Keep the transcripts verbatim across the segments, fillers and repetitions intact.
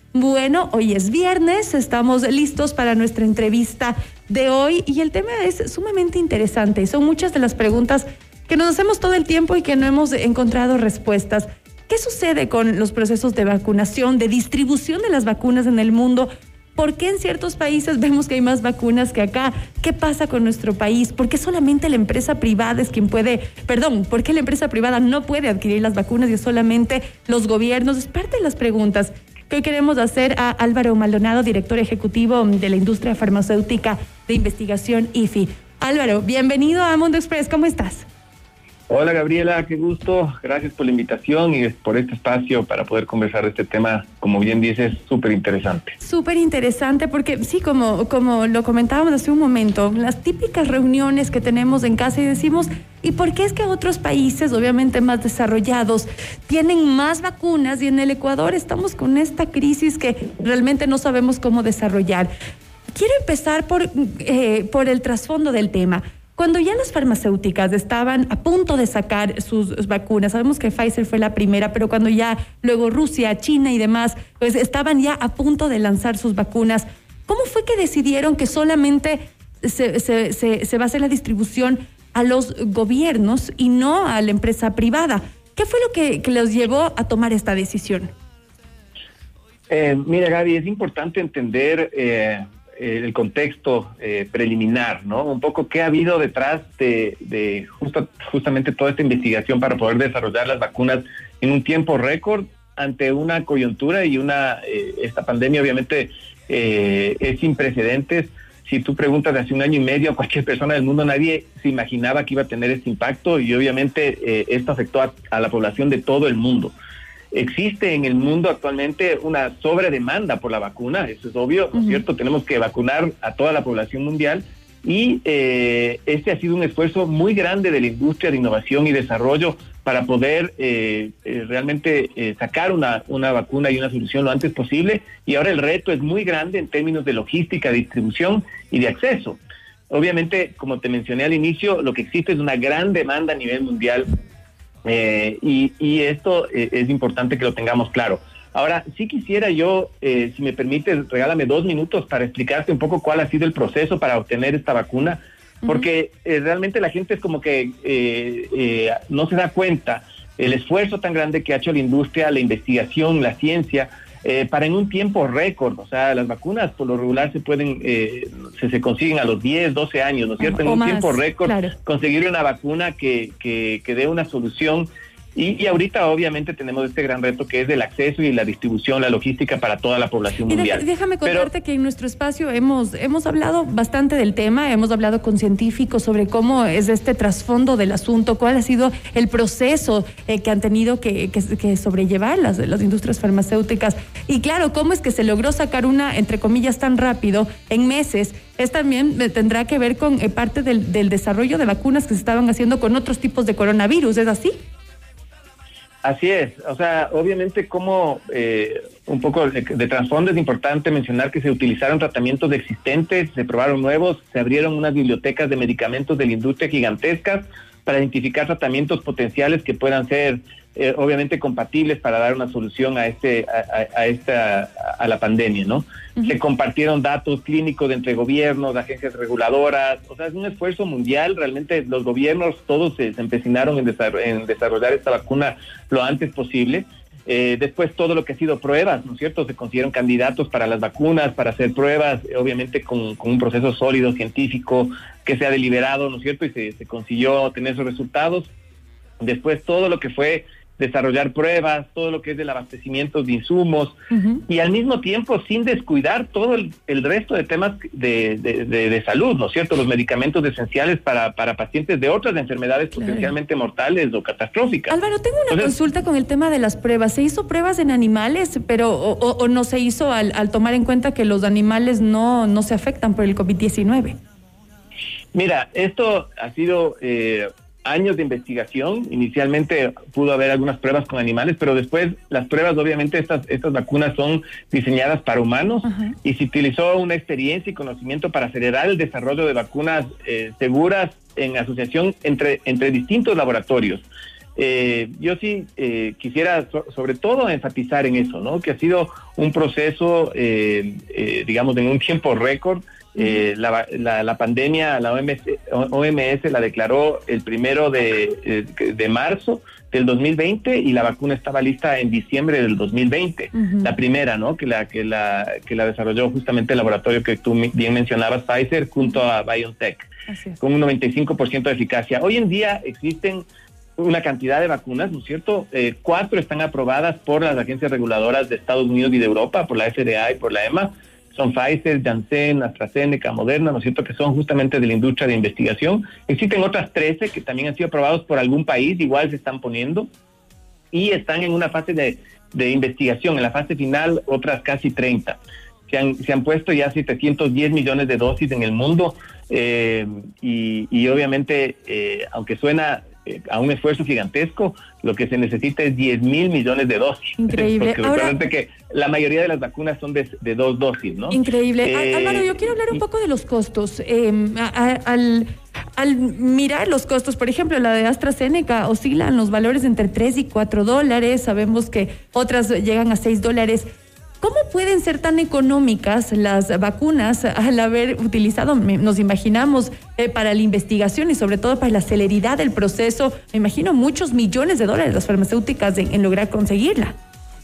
Bueno, hoy es viernes, estamos listos para nuestra entrevista de hoy y el tema es sumamente interesante. Son muchas de las preguntas que nos hacemos todo el tiempo y que no hemos encontrado respuestas. ¿Qué sucede con los procesos de vacunación, de distribución de las vacunas en el mundo? ¿Por qué en ciertos países vemos que hay más vacunas que acá? ¿Qué pasa con nuestro país? ¿Por qué solamente la empresa privada es quien puede, perdón, por qué la empresa privada no puede adquirir las vacunas y es solamente los gobiernos? Es parte de las preguntas que hoy queremos hacer a Álvaro Maldonado, director ejecutivo de la industria farmacéutica de investigación I F I. Álvaro, bienvenido a Mundo Express, ¿cómo estás? Hola Gabriela, qué gusto, gracias por la invitación y por este espacio para poder conversar de este tema, como bien dices, súper interesante. Súper interesante porque sí, como, como lo comentábamos hace un momento, las típicas reuniones que tenemos en casa y decimos, ¿y por qué es que otros países, obviamente más desarrollados, tienen más vacunas y en el Ecuador estamos con esta crisis que realmente no sabemos cómo desarrollar? Quiero empezar por, eh, por el trasfondo del tema. Cuando ya las farmacéuticas estaban a punto de sacar sus vacunas, sabemos que Pfizer fue la primera, pero cuando ya luego Rusia, China y demás, pues estaban ya a punto de lanzar sus vacunas, ¿cómo fue que decidieron que solamente se, se, se, se va a hacer la distribución a los gobiernos y no a la empresa privada? ¿Qué fue lo que, que los llevó a tomar esta decisión? Eh, mira, Gaby, es importante entender eh, el contexto eh, preliminar, ¿no? Un poco qué ha habido detrás de, de justo, justamente toda esta investigación para poder desarrollar las vacunas en un tiempo récord ante una coyuntura y una eh, esta pandemia obviamente eh, es sin precedentes. Si tú preguntas de hace un año y medio a cualquier persona del mundo, nadie se imaginaba que iba a tener este impacto y obviamente eh, esto afectó a, a la población de todo el mundo. Existe en el mundo actualmente una sobredemanda por la vacuna, eso es obvio, ¿no es cierto? Tenemos que vacunar a toda la población mundial y eh, este ha sido un esfuerzo muy grande de la industria de innovación y desarrollo para poder eh, eh, realmente eh, sacar una, una vacuna y una solución lo antes posible, y ahora el reto es muy grande en términos de logística, distribución y de acceso. Obviamente, como te mencioné al inicio, lo que existe es una gran demanda a nivel mundial. Eh, y, y esto eh, es importante que lo tengamos claro. Ahora, sí quisiera yo, eh, si me permites, regálame dos minutos para explicarte un poco cuál ha sido el proceso para obtener esta vacuna, porque eh, realmente la gente es como que eh, eh, no se da cuenta el esfuerzo tan grande que ha hecho la industria, la investigación, la ciencia, eh, para en un tiempo récord. O sea, las vacunas por lo regular se pueden, eh, se, se consiguen a los diez, doce años, ¿no es cierto? En un más, tiempo récord, claro. Conseguir una vacuna que, que, que dé una solución. Y, y ahorita obviamente tenemos este gran reto que es el acceso y la distribución, la logística para toda la población y mundial. Déjame contarte Pero, que en nuestro espacio hemos, hemos hablado bastante del tema, hemos hablado con científicos sobre cómo es este trasfondo del asunto, cuál ha sido el proceso eh, que han tenido que, que, que sobrellevar las, las industrias farmacéuticas. Y claro, cómo es que se logró sacar una, entre comillas, tan rápido, en meses. Es también tendrá que ver con eh, parte del, del desarrollo de vacunas que se estaban haciendo con otros tipos de coronavirus, ¿es así? Así es, o sea, obviamente como eh, un poco de, de trasfondo es importante mencionar que se utilizaron tratamientos existentes, se probaron nuevos, se abrieron unas bibliotecas de medicamentos de la industria gigantescas para identificar tratamientos potenciales que puedan ser eh, obviamente compatibles para dar una solución a este a, a esta a la pandemia, ¿no? Uh-huh. Se compartieron datos clínicos entre gobiernos, agencias reguladoras, o sea, es un esfuerzo mundial. Realmente los gobiernos todos se, se empecinaron en, desarroll- en desarrollar esta vacuna lo antes posible. Eh, después todo lo que ha sido pruebas, ¿no es cierto? Se consiguieron candidatos para las vacunas, para hacer pruebas, obviamente con, con un proceso sólido, científico, que sea deliberado, ¿no es cierto? Y se, se consiguió tener esos resultados. Después todo lo que fue desarrollar pruebas, todo lo que es del abastecimiento de insumos, uh-huh. y al mismo tiempo sin descuidar todo el, el resto de temas de, de, de, de salud, ¿no es cierto? Los medicamentos esenciales para, para pacientes de otras enfermedades claro. potencialmente mortales o catastróficas. Álvaro, tengo una Entonces, consulta con el tema de las pruebas. ¿Se hizo pruebas en animales, pero o, o, o no se hizo al, al tomar en cuenta que los animales no, no se afectan por el COVID diecinueve? Mira, esto ha sido... Eh, años de investigación. Inicialmente pudo haber algunas pruebas con animales, pero después las pruebas, obviamente estas, estas vacunas son diseñadas para humanos. Uh-huh. Y se utilizó una experiencia y conocimiento para acelerar el desarrollo de vacunas eh, seguras en asociación entre, entre distintos laboratorios. Eh, yo sí eh, quisiera so, sobre todo enfatizar en eso, ¿no? Que ha sido un proceso, eh, eh, digamos, en un tiempo récord. Eh, la, la, la pandemia, la O M S, O M S la declaró el primero de, de marzo del dos mil veinte y la vacuna estaba lista en diciembre del dos mil veinte. Uh-huh. La primera, ¿no? Que la, que, la, que la desarrolló justamente el laboratorio que tú bien mencionabas, Pfizer, junto a BioNTech, con un noventa y cinco por ciento de eficacia. Hoy en día existen una cantidad de vacunas, ¿no es cierto? Eh, cuatro están aprobadas por las agencias reguladoras de Estados Unidos y de Europa, por la F D A y por la E M A. Son Pfizer, Janssen, AstraZeneca, Moderna, ¿no es cierto?, que son justamente de la industria de investigación. Existen otras trece que también han sido aprobados por algún país, igual se están poniendo, y están en una fase de, de investigación. En la fase final, otras casi treinta. Se han, se han puesto ya setecientos diez millones de dosis en el mundo, eh, y, y obviamente, eh, aunque suena a un esfuerzo gigantesco, lo que se necesita es diez mil millones de dosis. Increíble. Porque Ahora, recuerden que la mayoría de las vacunas son de, de dos dosis, ¿no? Increíble. Eh, Álvaro, yo quiero hablar un poco de los costos. Eh, a, a, al, al mirar los costos, por ejemplo, la de AstraZeneca oscilan los valores entre tres y cuatro dólares. Sabemos que otras llegan a seis dólares. ¿Cómo pueden ser tan económicas las vacunas al haber utilizado, nos imaginamos, eh, para la investigación y sobre todo para la celeridad del proceso, me imagino muchos millones de dólares las farmacéuticas en, en lograr conseguirla?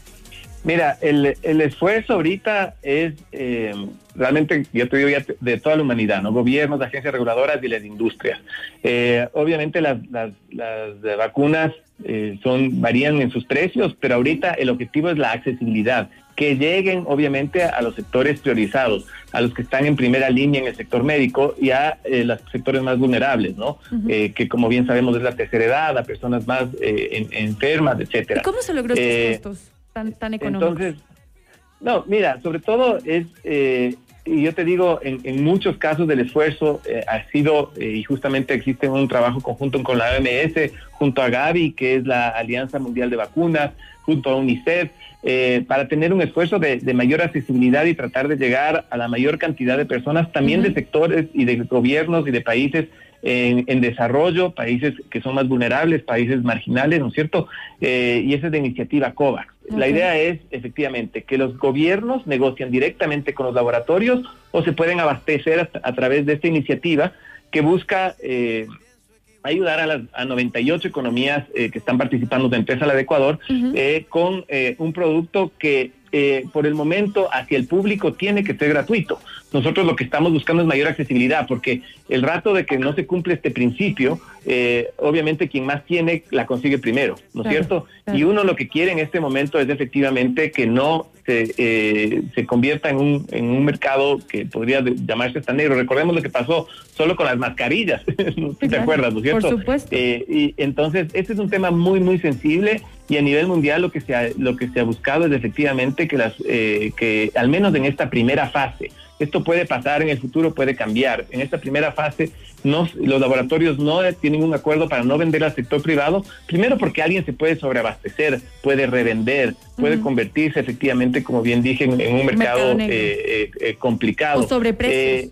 Mira, el, el esfuerzo ahorita es eh, realmente, yo te digo ya, de toda la humanidad, ¿no? Gobiernos, agencias reguladoras y las industrias. Eh, obviamente las, las, las vacunas eh, son, varían en sus precios, pero ahorita el objetivo es la accesibilidad, que lleguen obviamente a los sectores priorizados, a los que están en primera línea en el sector médico y a eh, los sectores más vulnerables, ¿no? Uh-huh. Eh, que como bien sabemos es la tercera edad, a personas más eh, en, enfermas, etcétera. ¿Y cómo se logró eh, estos costos tan, tan económicos? Entonces, no, mira, sobre todo es, eh, y yo te digo, en, en muchos casos del esfuerzo eh, ha sido, eh, y justamente existe un trabajo conjunto con la O M S, junto a Gavi, que es la Alianza Mundial de Vacunas, junto a UNICEF, eh, para tener un esfuerzo de, de mayor accesibilidad y tratar de llegar a la mayor cantidad de personas, también uh-huh. de sectores y de gobiernos y de países en, en desarrollo, países que son más vulnerables, países marginales, ¿no es cierto? Eh, y esa es la iniciativa COVAX. Okay. La idea es, efectivamente, que los gobiernos negocian directamente con los laboratorios o se pueden abastecer a, a través de esta iniciativa que busca eh, ayudar a las a noventa y ocho economías eh, que están participando de Empresa la de Ecuador uh-huh. eh, con eh, un producto que eh, por el momento hacia el público tiene que ser gratuito. Nosotros lo que estamos buscando es mayor accesibilidad, porque el rato de que no se cumple este principio, eh, obviamente quien más tiene la consigue primero, ¿no es claro, cierto? Claro. Y uno lo que quiere en este momento es efectivamente que no se, eh, se convierta en un, en un mercado que podría llamarse hasta negro. Recordemos lo que pasó solo con las mascarillas, ¿no? ¿Sí, te claro, acuerdas, no es cierto? Por supuesto. Eh, y entonces, este es un tema muy, muy sensible, y a nivel mundial lo que se ha, lo que se ha buscado es efectivamente que las eh, que al menos en esta primera fase, esto puede pasar en el futuro, puede cambiar. En esta primera fase, no, los laboratorios no tienen un acuerdo para no vender al sector privado, primero porque alguien se puede sobreabastecer, puede revender, puede uh-huh. convertirse efectivamente, como bien dije, en, en un mercado, mercado eh, eh, complicado. O sobreprecios. Eh,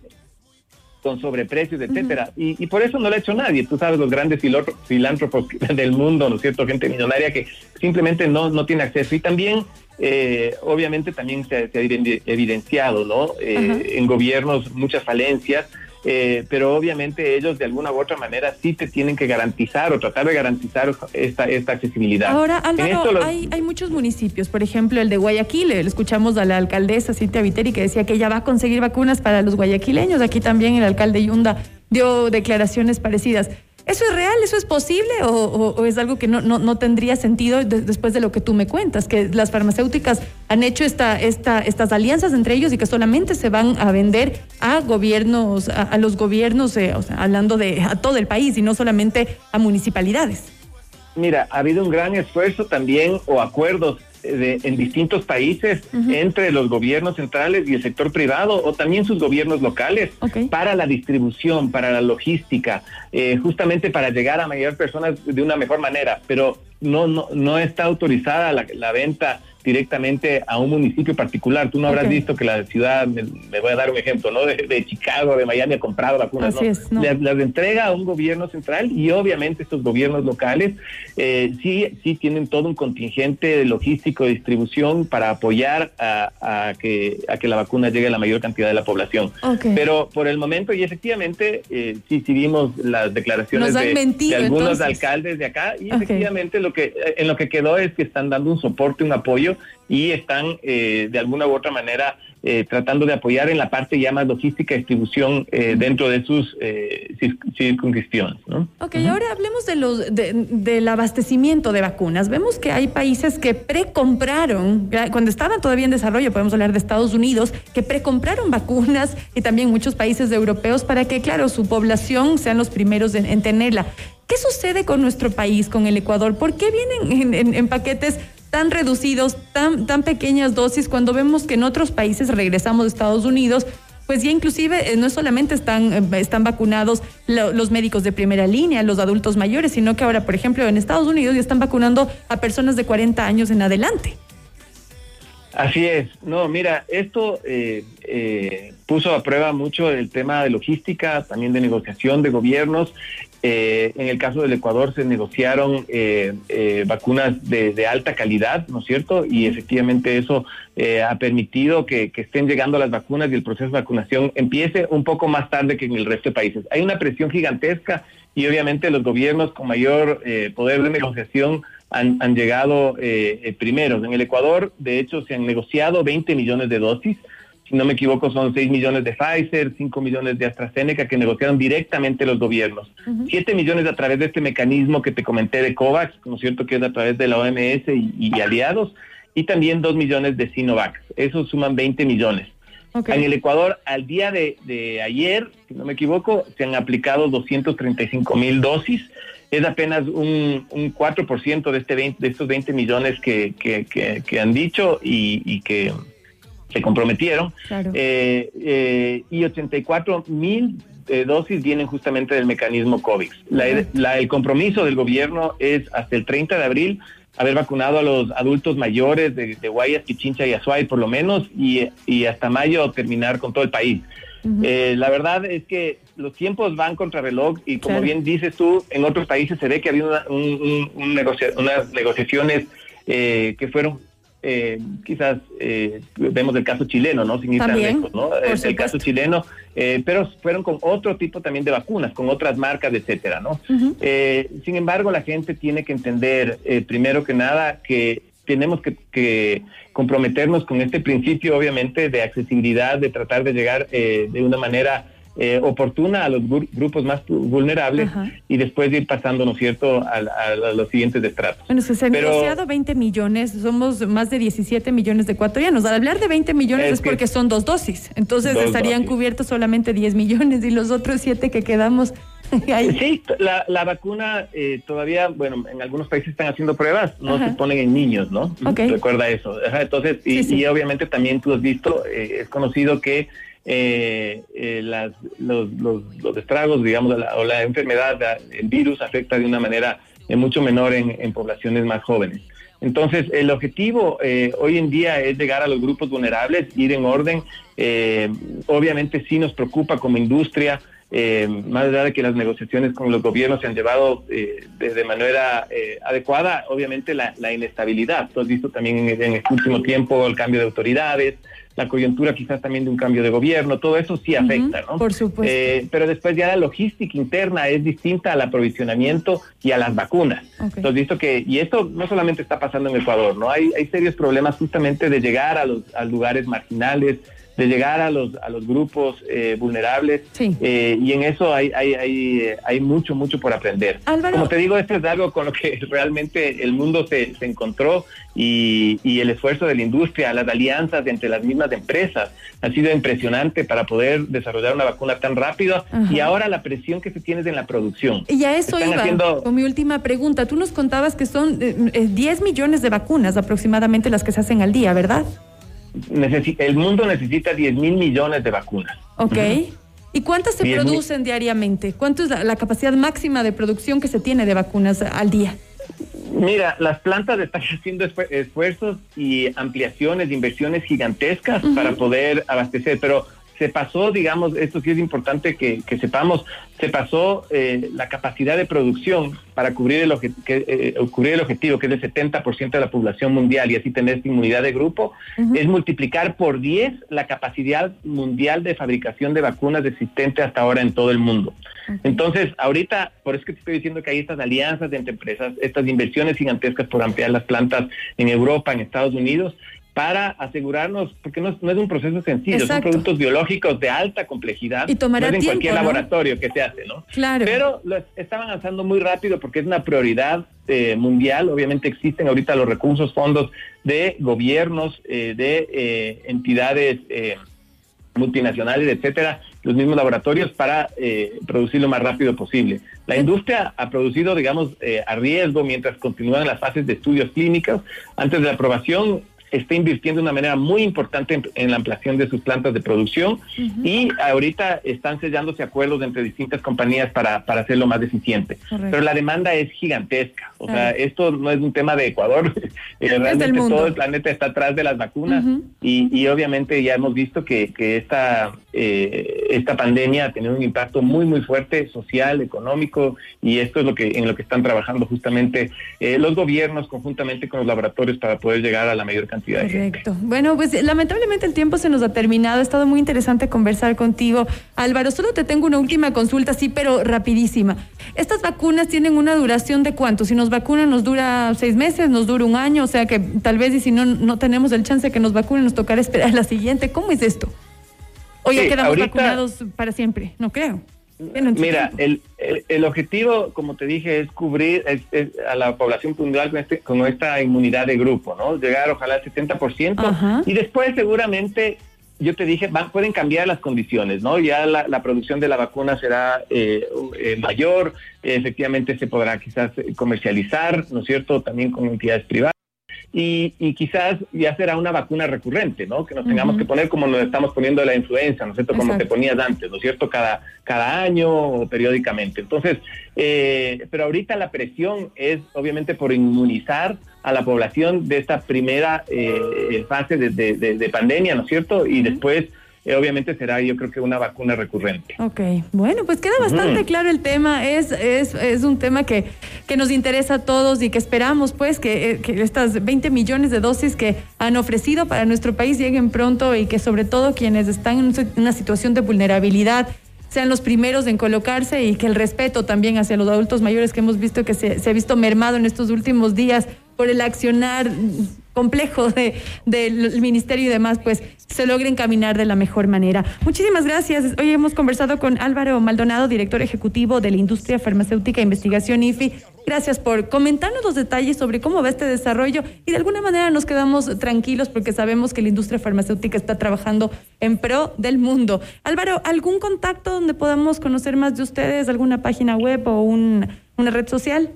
con sobreprecios, etcétera. Uh-huh. Y, y por eso no lo ha hecho nadie. Tú sabes, los grandes filántropos del mundo, ¿no es cierto? Gente millonaria que simplemente no, no tiene acceso. Y también, eh, obviamente, también se, se ha evidenciado, ¿no? Eh, uh-huh. En gobiernos muchas falencias, eh, pero obviamente ellos de alguna u otra manera sí te tienen que garantizar o tratar de garantizar esta, esta accesibilidad. Ahora, Álvaro, los... hay, hay muchos municipios, por ejemplo, el de Guayaquil, le escuchamos a la alcaldesa Cintia Viteri que decía que ella va a conseguir vacunas para los guayaquileños. Aquí también el alcalde Yunda dio declaraciones parecidas. ¿Eso es real? ¿Eso es posible? ¿O, o, o es algo que no, no, no tendría sentido de, después de lo que tú me cuentas? Que las farmacéuticas han hecho esta, esta, estas alianzas entre ellos y que solamente se van a vender a gobiernos, a, a los gobiernos, eh, o sea, hablando de a todo el país y no solamente a municipalidades. Mira, ha habido un gran esfuerzo también o acuerdos de, en distintos países uh-huh. entre los gobiernos centrales y el sector privado o también sus gobiernos locales okay. para la distribución, para la logística, eh, justamente para llegar a mayor personas de una mejor manera, pero no no no está autorizada la, la venta directamente a un municipio particular. Tú no habrás okay. visto que la ciudad, me, me voy a dar un ejemplo, ¿no? De, de Chicago, de Miami ha comprado vacunas, Así ¿no? Es, ¿no? Las, las entrega a un gobierno central y obviamente estos gobiernos locales eh, sí, sí tienen todo un contingente logístico de distribución para apoyar a, a, que, a que la vacuna llegue a la mayor cantidad de la población. Okay. Pero por el momento, y efectivamente, eh, sí, sí vimos las declaraciones de, mentido, de algunos entonces. alcaldes de acá y okay. efectivamente lo que en lo que quedó es que están dando un soporte, un apoyo y están eh, de alguna u otra manera eh, tratando de apoyar en la parte ya más logística y distribución eh, dentro de sus eh, circunscripciones, ¿no? Ok, uh-huh. Ahora hablemos de los de, del abastecimiento de vacunas. Vemos que hay países que precompraron, cuando estaban todavía en desarrollo, podemos hablar de Estados Unidos, que precompraron vacunas y también muchos países europeos para que, claro, su población sean los primeros en, en tenerla. ¿Qué sucede con nuestro país, con el Ecuador? ¿Por qué vienen en, en, en paquetes tan reducidos, tan, tan pequeñas dosis, cuando vemos que en otros países, regresamos de Estados Unidos, pues ya inclusive eh, no solamente están, eh, están vacunados lo, los médicos de primera línea, los adultos mayores, sino que ahora, por ejemplo, en Estados Unidos ya están vacunando a personas de cuarenta años en adelante? Así es. No, mira, esto eh, eh, puso a prueba mucho el tema de logística, también de negociación de gobiernos. Eh, en el caso del Ecuador se negociaron eh, eh, vacunas de, de alta calidad, ¿no es cierto? Y efectivamente eso eh, ha permitido que, que estén llegando las vacunas y el proceso de vacunación empiece un poco más tarde que en el resto de países. Hay una presión gigantesca y obviamente los gobiernos con mayor eh, poder de negociación han, han llegado eh, eh, primeros. En el Ecuador, de hecho, se han negociado veinte millones de dosis. Si no me equivoco, son seis millones de Pfizer, cinco millones de AstraZeneca que negociaron directamente los gobiernos. Uh-huh. siete millones a través de este mecanismo que te comenté de COVAX, ¿no es cierto?, que es a través de la O M S y, y aliados, y también dos millones de Sinovac. Eso suman veinte millones. Okay. En el Ecuador, al día de, de ayer, si no me equivoco, se han aplicado doscientos treinta y cinco mil dosis. Es apenas un, un cuatro por ciento de, este veinte, de estos veinte millones que, que, que, que han dicho y, y que se comprometieron. Claro. Eh, eh, y ochenta y cuatro mil eh, dosis vienen justamente del mecanismo COVAX. La, uh-huh. la, el compromiso del gobierno es hasta el treinta de abril haber vacunado a los adultos mayores de, de Guayas, Pichincha y Azuay por lo menos, y, y hasta mayo terminar con todo el país. Uh-huh. Eh, la verdad es que los tiempos van contra reloj y como claro. bien dices tú, en otros países se ve que ha habido una, un, un, un negocia, unas negociaciones eh, que fueron Eh, quizás eh, vemos el caso chileno, ¿no? Sin ir tan lejos, ¿no? El, el caso chileno, eh, pero fueron con otro tipo también de vacunas, con otras marcas, etcétera, ¿no? Uh-huh. Eh, sin embargo, la gente tiene que entender, eh, primero que nada, que tenemos que, que comprometernos con este principio, obviamente, de accesibilidad, de tratar de llegar eh, de una manera Eh, oportuna a los gru- grupos más vulnerables. Ajá. Y después de ir pasando, ¿no es cierto?, a, a, a los siguientes estratos. Bueno, se han Pero, negociado veinte millones, somos más de diecisiete millones de ecuatorianos. Al hablar de veinte millones es, es porque son dos dosis, entonces dos estarían dosis. Cubiertos solamente diez millones y los otros siete que quedamos ahí. Sí, la, la vacuna eh, todavía, bueno, en algunos países están haciendo pruebas, no Ajá. se ponen en niños, ¿no? Okay. Recuerda eso. Ajá, entonces, y, sí, sí. y obviamente también tú has visto, eh, es conocido que Eh, eh, las, los, los, los estragos, digamos, la, o la enfermedad, la, el virus afecta de una manera eh, mucho menor en, en poblaciones más jóvenes. Entonces, el objetivo eh, hoy en día es llegar a los grupos vulnerables, ir en orden. Eh, obviamente sí nos preocupa como industria, eh, más allá de que las negociaciones con los gobiernos se han llevado eh, de, de manera eh, adecuada, obviamente la, la inestabilidad. Tú has visto también en, en este último tiempo el cambio de autoridades, la coyuntura quizás también de un cambio de gobierno, todo eso sí afecta, uh-huh, ¿no? Por supuesto. Eh, pero después ya la logística interna es distinta al aprovisionamiento y a las vacunas. Okay. Entonces, visto que, y esto no solamente está pasando en Ecuador, ¿no? Hay, hay serios problemas justamente de llegar a los a lugares marginales, de llegar a los a los grupos eh, vulnerables, sí. eh, y en eso hay hay hay hay mucho mucho por aprender. Álvaro, como te digo, esto es algo con lo que realmente el mundo se, se encontró y, y el esfuerzo de la industria, las alianzas entre las mismas empresas ha sido impresionante para poder desarrollar una vacuna tan rápida. Ajá. Y ahora la presión que se tiene es en la producción. Y a eso Están iba haciendo... con mi última pregunta. Tú nos contabas que son eh, diez millones de vacunas aproximadamente las que se hacen al día, ¿verdad? Necesi- el mundo necesita diez mil millones de vacunas. Ok. Uh-huh. ¿Y cuántas se producen diariamente? ¿Cuánto es la, la capacidad máxima de producción que se tiene de vacunas al día? Mira, las plantas están haciendo esfuerzos y ampliaciones, inversiones gigantescas uh-huh. para poder abastecer, pero se pasó, digamos, esto sí es importante que, que sepamos, se pasó eh, la capacidad de producción para cubrir el, obje- que, eh, cubrir el objetivo, que es el setenta por ciento de la población mundial, y así tener inmunidad de grupo, uh-huh. es multiplicar por diez la capacidad mundial de fabricación de vacunas existente hasta ahora en todo el mundo. Uh-huh. Entonces, ahorita, por eso es que te estoy diciendo que hay estas alianzas entre empresas, estas inversiones gigantescas por ampliar las plantas en Europa, en Estados Unidos, para asegurarnos, porque no es, no es un proceso sencillo, Exacto. son productos biológicos de alta complejidad, y tomará no es en tiempo, cualquier ¿no? laboratorio que se hace, ¿no? Claro. Pero lo están avanzando muy rápido porque es una prioridad eh, mundial. Obviamente existen ahorita los recursos, fondos de gobiernos, eh, de eh, entidades eh, multinacionales, etcétera, los mismos laboratorios para eh, producir lo más rápido posible. La industria ha producido, digamos, eh, a riesgo mientras continúan las fases de estudios clínicos. Antes de la aprobación, está invirtiendo de una manera muy importante en, en la ampliación de sus plantas de producción uh-huh. y ahorita están sellándose acuerdos entre distintas compañías para, para hacerlo más eficiente. Correcto. Pero la demanda es gigantesca. O sea, esto no es un tema de Ecuador. eh, realmente todo el planeta está atrás de las vacunas uh-huh. y, y obviamente ya hemos visto que, que esta, eh, esta pandemia ha tenido un impacto muy, muy fuerte social, económico, y esto es lo que en lo que están trabajando justamente eh, los gobiernos conjuntamente con los laboratorios para poder llegar a la mayor cantidad. Correcto. Bueno, pues lamentablemente el tiempo se nos ha terminado. Ha estado muy interesante conversar contigo, Álvaro. Solo te tengo una última consulta, sí, pero rapidísima. ¿Estas vacunas tienen una duración de cuánto? Si nos vacunan nos dura seis meses, nos dura un año, o sea que tal vez y si no, no tenemos el chance de que nos vacunen, nos tocará esperar la siguiente. ¿Cómo es esto? ¿O ya sí, quedamos ahorita vacunados para siempre? No creo. Mira, el, el, el objetivo, como te dije, es cubrir es, es a la población mundial con, este, con esta inmunidad de grupo, ¿no? Llegar ojalá al setenta por ciento. Ajá. Y después seguramente, yo te dije, van, pueden cambiar las condiciones, ¿no? Ya la, la producción de la vacuna será eh, eh, mayor, eh, efectivamente se podrá quizás comercializar, ¿no es cierto?, también con entidades privadas. Y, y quizás ya será una vacuna recurrente, ¿no? Que nos tengamos uh-huh. que poner como nos estamos poniendo de la influenza, ¿no es cierto? Como Exacto. te ponías antes, ¿no es cierto? Cada, cada año o periódicamente. Entonces, eh, pero ahorita la presión es obviamente por inmunizar a la población de esta primera eh, fase de, de, de, de pandemia, ¿no es cierto? Y uh-huh. después... Eh, obviamente será, yo creo que una vacuna recurrente. Ok, bueno, pues queda bastante uh-huh. claro el tema. Es es es un tema que, que nos interesa a todos y que esperamos, pues, que, que estas veinte millones de dosis que han ofrecido para nuestro país lleguen pronto y que sobre todo quienes están en una situación de vulnerabilidad sean los primeros en colocarse, y que el respeto también hacia los adultos mayores que hemos visto que se, se ha visto mermado en estos últimos días por el accionar complejo de, del ministerio y demás, pues se logre encaminar de la mejor manera. Muchísimas gracias. Hoy hemos conversado con Álvaro Maldonado, director ejecutivo de la Industria Farmacéutica e Investigación I F I. Gracias por comentarnos los detalles sobre cómo va este desarrollo, y de alguna manera nos quedamos tranquilos porque sabemos que la industria farmacéutica está trabajando en pro del mundo. Álvaro, ¿algún contacto donde podamos conocer más de ustedes? ¿Alguna página web o un, una red social?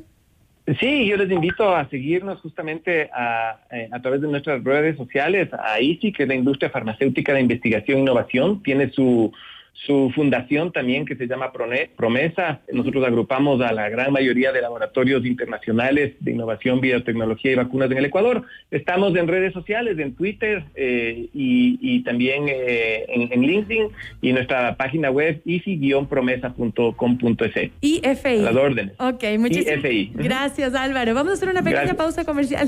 Sí, yo les invito a seguirnos justamente a, a través de nuestras redes sociales, a I F I, que es la Industria Farmacéutica de Investigación e Innovación. Tiene su, su fundación también, que se llama Promesa. Nosotros agrupamos a la gran mayoría de laboratorios internacionales de innovación, biotecnología y vacunas en el Ecuador. Estamos en redes sociales, en Twitter eh, y, y también eh, en, en LinkedIn, y nuestra página web i f i guion promesa punto com punto e s. I F I. A las órdenes. Ok, muchísimas I F I. Gracias, Álvaro. Vamos a hacer una pequeña Gracias. pausa comercial.